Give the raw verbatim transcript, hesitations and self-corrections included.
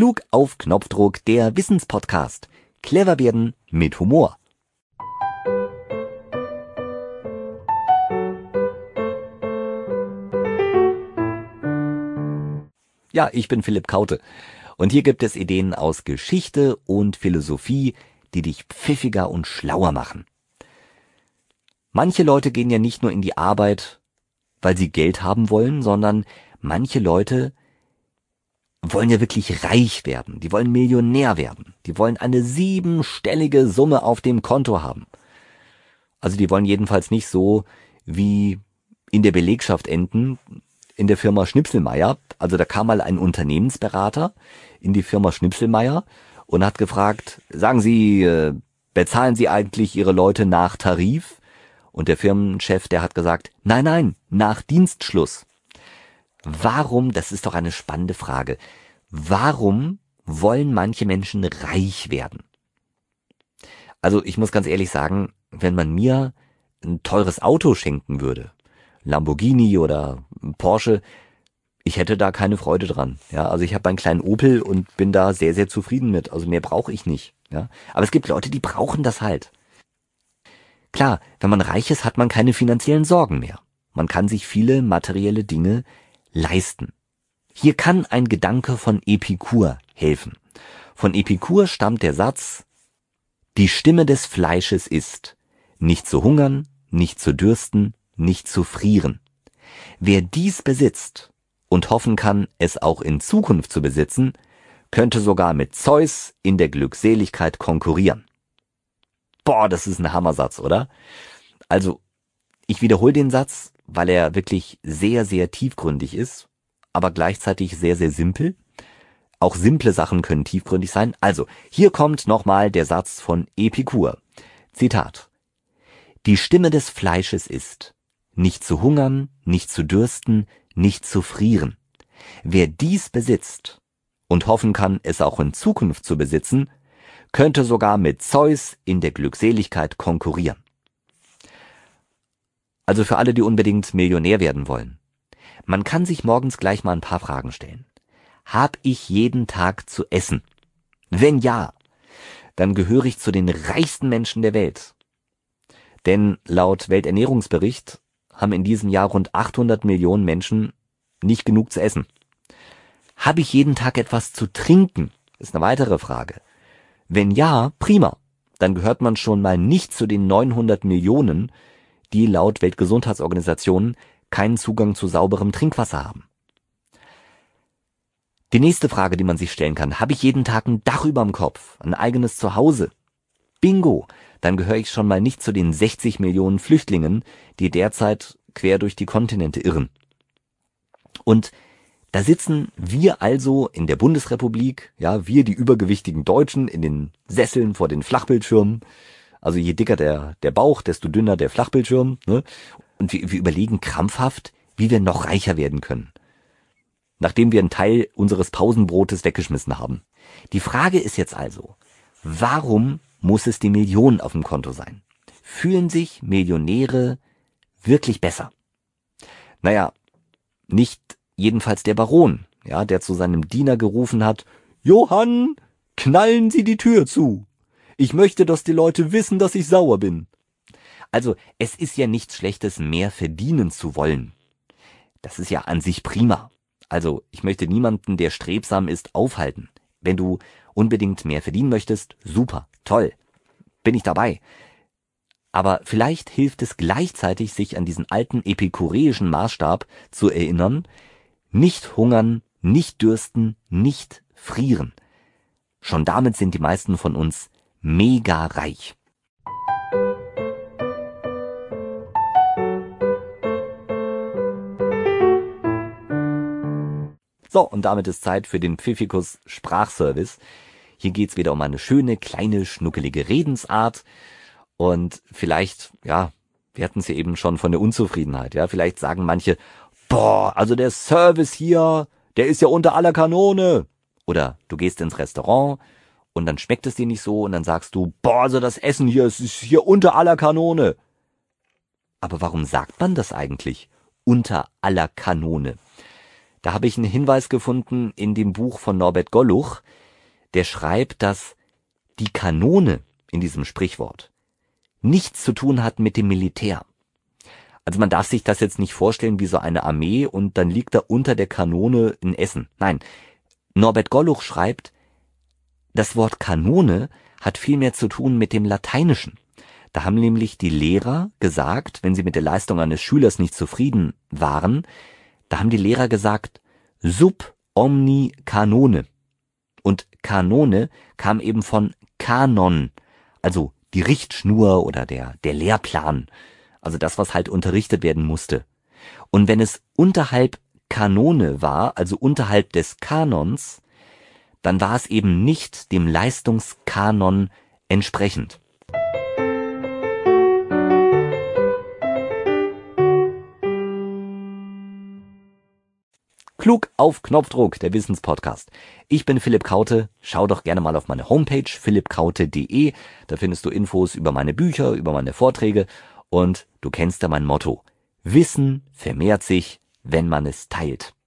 Klug auf Knopfdruck, der Wissenspodcast. Clever werden mit Humor. Ja, ich bin Philipp Kaute und hier gibt es Ideen aus Geschichte und Philosophie, die dich pfiffiger und schlauer machen. Manche Leute gehen ja nicht nur in die Arbeit, weil sie Geld haben wollen, sondern manche Leute wollen ja wirklich reich werden. Die wollen Millionär werden. Die wollen eine siebenstellige Summe auf dem Konto haben. Also die wollen jedenfalls nicht so wie in der Belegschaft enden, in der Firma Schnipselmeier. Also da kam mal ein Unternehmensberater in die Firma Schnipselmeier und hat gefragt, sagen Sie, äh, bezahlen Sie eigentlich Ihre Leute nach Tarif? Und der Firmenchef, der hat gesagt, nein, nein, nach Dienstschluss. Warum, das ist doch eine spannende Frage, warum wollen manche Menschen reich werden? Also ich muss ganz ehrlich sagen, wenn man mir ein teures Auto schenken würde, Lamborghini oder Porsche, ich hätte da keine Freude dran. Ja, also ich habe einen kleinen Opel und bin da sehr, sehr zufrieden mit. Also mehr brauche ich nicht. Ja, aber es gibt Leute, die brauchen das halt. Klar, wenn man reich ist, hat man keine finanziellen Sorgen mehr. Man kann sich viele materielle Dinge leisten. Hier kann ein Gedanke von Epikur helfen. Von Epikur stammt der Satz: Die Stimme des Fleisches ist, nicht zu hungern, nicht zu dürsten, nicht zu frieren. Wer dies besitzt und hoffen kann, es auch in Zukunft zu besitzen, könnte sogar mit Zeus in der Glückseligkeit konkurrieren. Boah, das ist ein Hammersatz, oder? Also, ich wiederhole den Satz, weil er wirklich sehr, sehr tiefgründig ist, aber gleichzeitig sehr, sehr simpel. Auch simple Sachen können tiefgründig sein. Also, hier kommt nochmal der Satz von Epikur. Zitat: Die Stimme des Fleisches ist, nicht zu hungern, nicht zu dürsten, nicht zu frieren. Wer dies besitzt und hoffen kann, es auch in Zukunft zu besitzen, könnte sogar mit Zeus in der Glückseligkeit konkurrieren. Also für alle, die unbedingt Millionär werden wollen. Man kann sich morgens gleich mal ein paar Fragen stellen. Hab ich jeden Tag zu essen? Wenn ja, dann gehöre ich zu den reichsten Menschen der Welt. Denn laut Welternährungsbericht haben in diesem Jahr rund achthundert Millionen Menschen nicht genug zu essen. Habe ich jeden Tag etwas zu trinken? Ist eine weitere Frage. Wenn ja, prima. Dann gehört man schon mal nicht zu den neunhundert Millionen, die laut Weltgesundheitsorganisation keinen Zugang zu sauberem Trinkwasser haben. Die nächste Frage, die man sich stellen kann: Habe ich jeden Tag ein Dach überm Kopf, ein eigenes Zuhause? Bingo! Dann gehöre ich schon mal nicht zu den sechzig Millionen Flüchtlingen, die derzeit quer durch die Kontinente irren. Und da sitzen wir also in der Bundesrepublik, ja, wir die übergewichtigen Deutschen in den Sesseln vor den Flachbildschirmen. Also je dicker der, der Bauch, desto dünner der Flachbildschirm, ne? Und wir, wir überlegen krampfhaft, wie wir noch reicher werden können, nachdem wir einen Teil unseres Pausenbrotes weggeschmissen haben. Die Frage ist jetzt also, warum muss es die Million auf dem Konto sein? Fühlen sich Millionäre wirklich besser? Naja, nicht jedenfalls der Baron, ja, der zu seinem Diener gerufen hat: Johann, knallen Sie die Tür zu. Ich möchte, dass die Leute wissen, dass ich sauer bin. Also, es ist ja nichts Schlechtes, mehr verdienen zu wollen. Das ist ja an sich prima. Also, ich möchte niemanden, der strebsam ist, aufhalten. Wenn du unbedingt mehr verdienen möchtest, super, toll, bin ich dabei. Aber vielleicht hilft es gleichzeitig, sich an diesen alten epikureischen Maßstab zu erinnern: Nicht hungern, nicht dürsten, nicht frieren. Schon damit sind die meisten von uns mega reich. So, und damit ist Zeit für den Pfiffikus Sprachservice. Hier geht's wieder um eine schöne, kleine, schnuckelige Redensart. Und vielleicht, ja, wir hatten es ja eben schon von der Unzufriedenheit. Ja, vielleicht sagen manche: Boah, also der Service hier, der ist ja unter aller Kanone. Oder du gehst ins Restaurant und dann schmeckt es dir nicht so und dann sagst du: Boah, also das Essen hier, es ist hier unter aller Kanone. Aber warum sagt man das eigentlich? Unter aller Kanone. Da habe ich einen Hinweis gefunden in dem Buch von Norbert Golluch, der schreibt, dass die Kanone in diesem Sprichwort nichts zu tun hat mit dem Militär. Also man darf sich das jetzt nicht vorstellen wie so eine Armee und dann liegt da unter der Kanone ein Essen. Nein, Norbert Golluch schreibt, das Wort Kanone hat viel mehr zu tun mit dem Lateinischen. Da haben nämlich die Lehrer gesagt, wenn sie mit der Leistung eines Schülers nicht zufrieden waren, da haben die Lehrer gesagt, sub omni canone. Und Kanone kam eben von Kanon, also die Richtschnur oder der, der Lehrplan, also das, was halt unterrichtet werden musste. Und wenn es unterhalb Kanone war, also unterhalb des Kanons, dann war es eben nicht dem Leistungskanon entsprechend. Klug auf Knopfdruck, der Wissenspodcast. Ich bin Philipp Kaute. Schau doch gerne mal auf meine Homepage philipp kaute punkt de. Da findest du Infos über meine Bücher, über meine Vorträge und du kennst ja mein Motto. Wissen vermehrt sich, wenn man es teilt.